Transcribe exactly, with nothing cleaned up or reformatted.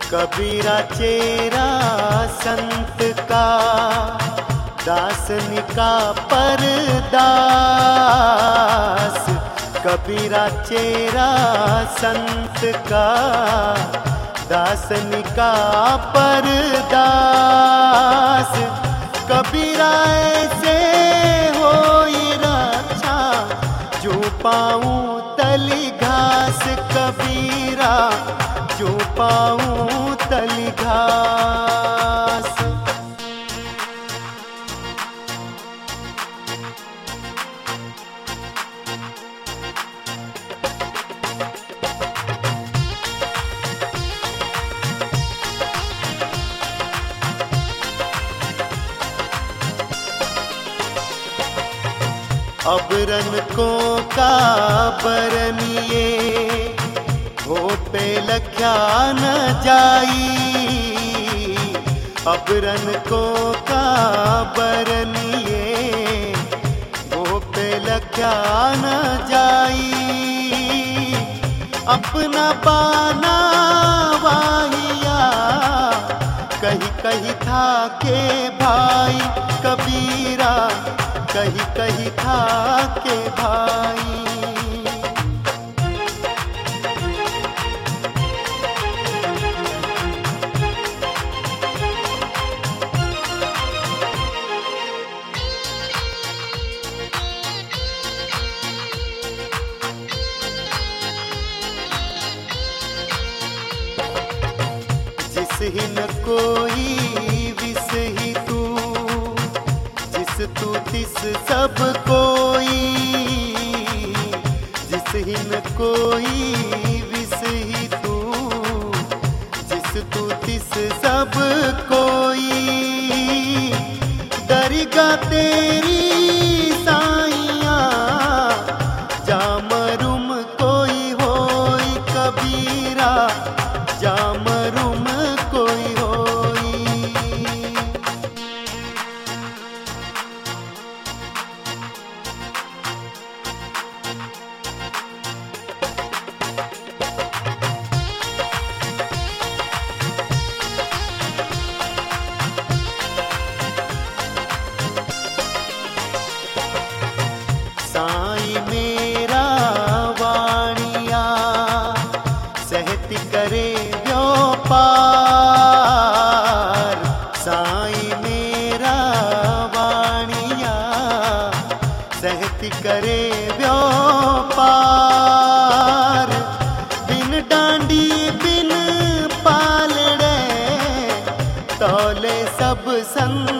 कबीरा चेरा संत का, दासनी का परदास। कबीरा चेरा संत का, दासनी का परदास। कबीरा ऐसे होई रक्षा, जो पाऊं तली घास। कबीरा जो पाऊं तली घास। अबरन को का बरनिए, हो पे लख्या न जाई। अबरन को का बरनिए, हो पे लख्या न जाई। अपना पाना वाहिया, कहीं कहीं था के भाई। कबीरा कहीं कहीं था के भाई। जिस ही न कोई विस ही तू, जिस तू तिस सब कोई। जिस ही न कोई विस ही तू, जिस तू तिस सब कोई। दरगाह तेरी साइया, जामरुम कोई होई। कबीरा जामरुम कोई होई। साई मेरा वाणिया, सहत करे व्यापार। साई मेरा वाणिया, सहत करे व्यापार। बिन डांडी बिन पालड़े, तौले सब संग